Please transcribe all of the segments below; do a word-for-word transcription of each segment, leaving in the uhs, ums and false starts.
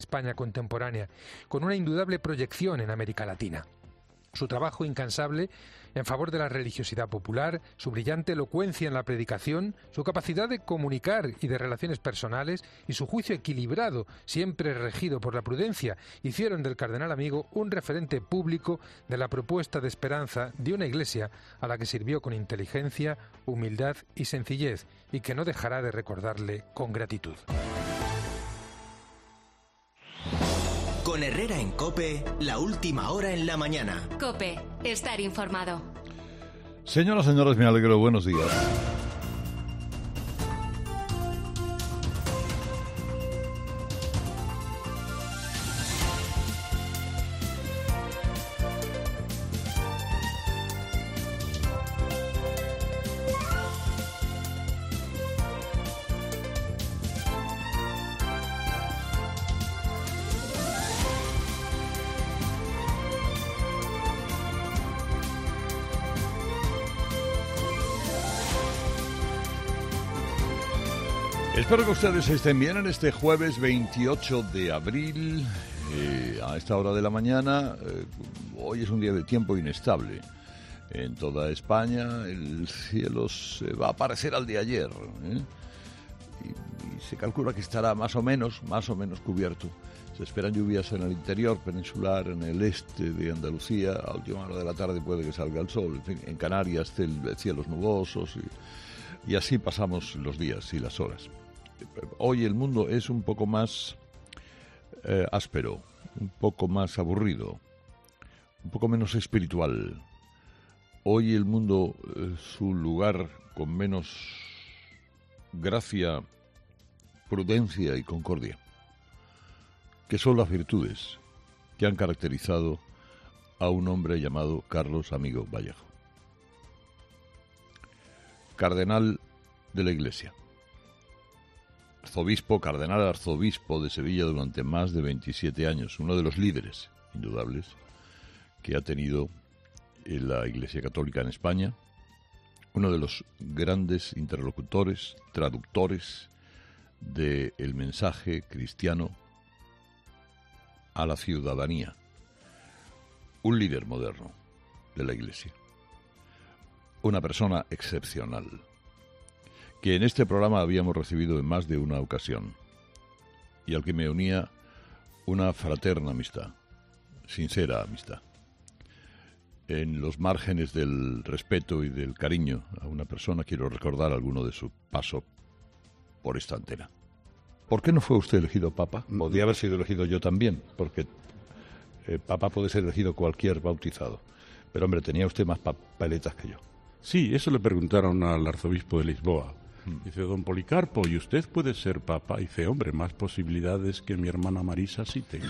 España contemporánea, con una indudable proyección en América Latina. Su trabajo incansable en favor de la religiosidad popular, su brillante elocuencia en la predicación, su capacidad de comunicar y de relaciones personales y su juicio equilibrado, siempre regido por la prudencia, hicieron del cardenal amigo un referente público de la propuesta de esperanza de una Iglesia a la que sirvió con inteligencia, humildad y sencillez, y que no dejará de recordarle con gratitud. Con Herrera en COPE, la última hora en la mañana. COPE, estar informado. Señoras, señores, me alegro. Buenos días. Espero que ustedes estén bien en este jueves veintiocho de abril, eh, a esta hora de la mañana. Eh, hoy es un día de tiempo inestable. En toda España el cielo se va a parecer al de ayer, ¿eh? y, y se calcula que estará más o menos, más o menos cubierto. Se esperan lluvias en el interior peninsular, en el este de Andalucía. A última hora de la tarde puede que salga el sol. En fin, en Canarias cielos nubosos y, y así pasamos los días y las horas. Hoy el mundo es un poco más eh, áspero, un poco más aburrido, un poco menos espiritual. Hoy el mundo es un lugar con menos gracia, prudencia y concordia, que son las virtudes que han caracterizado a un hombre llamado Carlos Amigo Vallejo, cardenal de la Iglesia. Arzobispo, cardenal arzobispo de Sevilla durante más de veintisiete años, uno de los líderes indudables que ha tenido la Iglesia Católica en España, uno de los grandes interlocutores, traductores del mensaje cristiano a la ciudadanía, un líder moderno de la Iglesia, una persona excepcional, que en este programa habíamos recibido en más de una ocasión, y al que me unía una fraterna amistad, sincera amistad, en los márgenes del respeto y del cariño a una persona. Quiero recordar alguno de su paso por esta antena. ¿Por qué no fue usted elegido papa? Podría haber sido elegido yo también, porque eh, papa puede ser elegido cualquier bautizado, pero hombre, tenía usted más papeletas que yo. Sí, eso le preguntaron al arzobispo de Lisboa. Dice, don Policarpo, ¿y usted puede ser papa? Dice, hombre, más posibilidades que mi hermana Marisa sí tengo.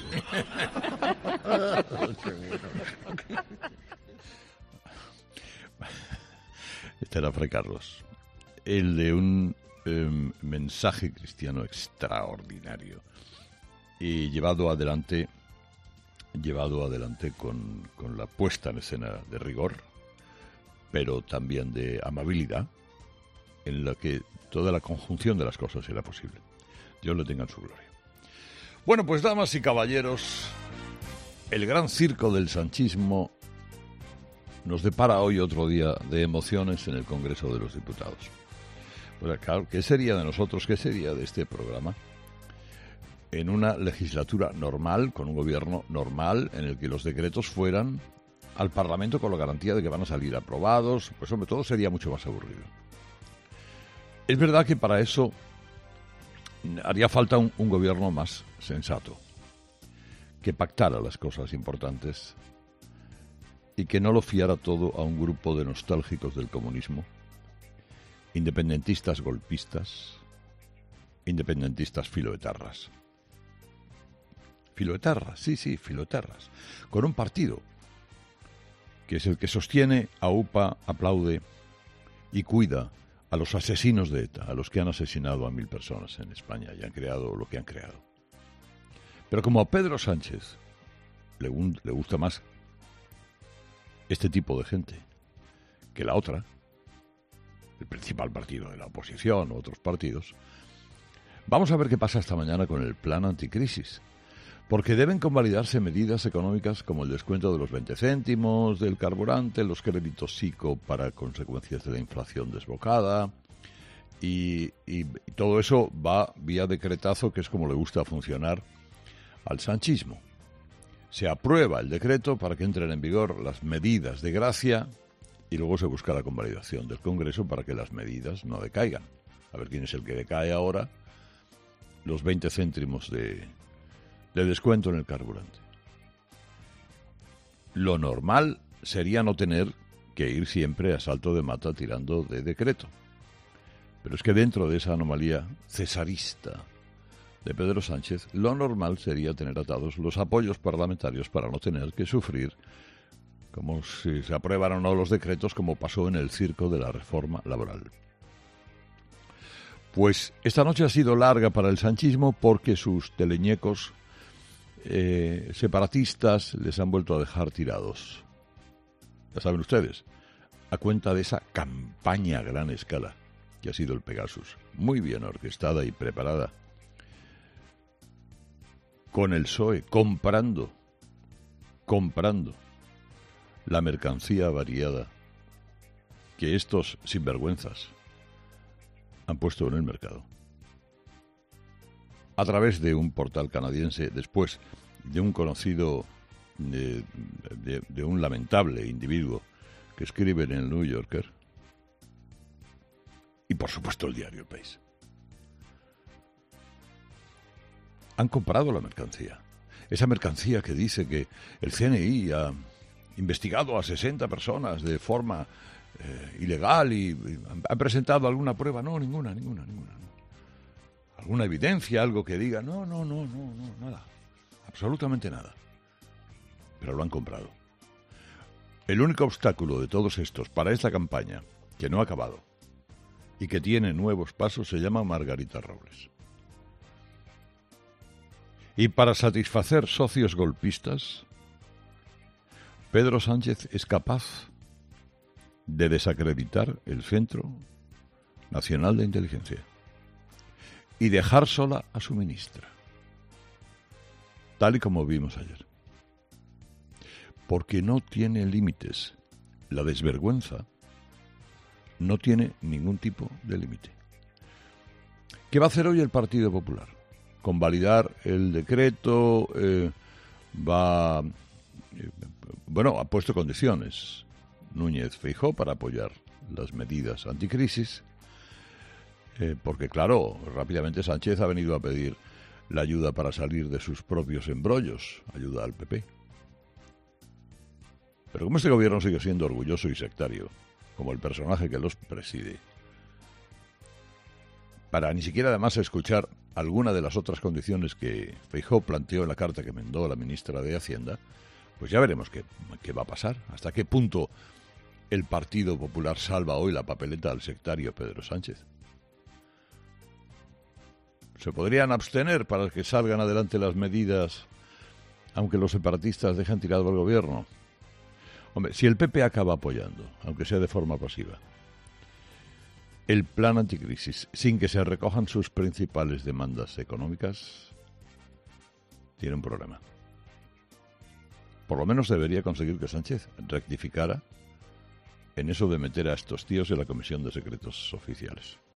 Este era Fray Carlos, el de un eh, mensaje cristiano extraordinario y llevado adelante, llevado adelante con, con la puesta en escena de rigor, pero también de amabilidad, en la que toda la conjunción de las cosas era posible. Dios le tenga en su gloria. Bueno, pues damas y caballeros, el gran circo del sanchismo nos depara hoy otro día de emociones en el Congreso de los Diputados. Pues claro, ¿qué sería de nosotros, qué sería de este programa en una legislatura normal, con un gobierno normal, en el que los decretos fueran al Parlamento con la garantía de que van a salir aprobados? Pues hombre, todo sería mucho más aburrido. Es verdad que para eso haría falta un, un gobierno más sensato, que pactara las cosas importantes y que no lo fiara todo a un grupo de nostálgicos del comunismo, independentistas golpistas, independentistas filoetarras. Filoetarras, sí, sí, filoetarras, con un partido que es el que sostiene, aupa, aplaude y cuida a los asesinos de ETA, a los que han asesinado a mil personas en España y han creado lo que han creado. Pero como a Pedro Sánchez le, le gusta más este tipo de gente que la otra, el principal partido de la oposición o otros partidos, vamos a ver qué pasa esta mañana con el plan anticrisis. Porque deben convalidarse medidas económicas como el descuento de los veinte céntimos del carburante, los créditos SICO para consecuencias de la inflación desbocada, y, y, y todo eso va vía decretazo, que es como le gusta funcionar al sanchismo. Se aprueba el decreto para que entren en vigor las medidas de gracia y luego se busca la convalidación del Congreso para que las medidas no decaigan. A ver quién es el que decae ahora. Los veinte céntimos de, de descuento en el carburante. Lo normal sería no tener que ir siempre a salto de mata tirando de decreto. Pero es que dentro de esa anomalía cesarista de Pedro Sánchez, lo normal sería tener atados los apoyos parlamentarios para no tener que sufrir como si se aprueban o no los decretos, como pasó en el circo de la reforma laboral. Pues esta noche ha sido larga para el sanchismo porque sus teleñecos eh, separatistas les han vuelto a dejar tirados. Ya saben ustedes, a cuenta de esa campaña a gran escala que ha sido el Pegasus, muy bien orquestada y preparada, con el P S O E comprando, comprando la mercancía variada que estos sinvergüenzas han puesto en el mercado. A través de un portal canadiense, después de un conocido, de, de, de un lamentable individuo que escribe en el New Yorker, y por supuesto el diario El País. Han comprado la mercancía. Esa mercancía que dice que el C N I ha investigado a sesenta personas de forma eh, ilegal y, y han presentado alguna prueba. No, ninguna, ninguna, ninguna. No. Alguna evidencia, algo que diga. No, no, no, no, no, nada. Absolutamente nada. Pero lo han comprado. El único obstáculo de todos estos para esta campaña, que no ha acabado y que tiene nuevos pasos, se llama Margarita Robles. Y para satisfacer socios golpistas, Pedro Sánchez es capaz de desacreditar el Centro Nacional de Inteligencia y dejar sola a su ministra, tal y como vimos ayer. Porque no tiene límites. La desvergüenza no tiene ningún tipo de límite. ¿Qué va a hacer hoy el Partido Popular? Convalidar el decreto, eh, va... Eh, bueno, ha puesto condiciones Núñez Feijóo para apoyar las medidas anticrisis, eh, porque claro, rápidamente Sánchez ha venido a pedir la ayuda para salir de sus propios embrollos, ayuda al P P. Pero como este gobierno sigue siendo orgulloso y sectario, como el personaje que los preside, para ni siquiera además escuchar alguna de las otras condiciones que Feijóo planteó en la carta que mandó a la ministra de Hacienda, pues ya veremos qué, qué va a pasar, hasta qué punto el Partido Popular salva hoy la papeleta al sectario Pedro Sánchez. ¿Se podrían abstener para que salgan adelante las medidas, aunque los separatistas dejen tirado al gobierno? Hombre, si el P P acaba apoyando, aunque sea de forma pasiva, el plan anticrisis, sin que se recojan sus principales demandas económicas, tiene un problema. Por lo menos debería conseguir que Sánchez rectificara en eso de meter a estos tíos en la Comisión de Secretos Oficiales.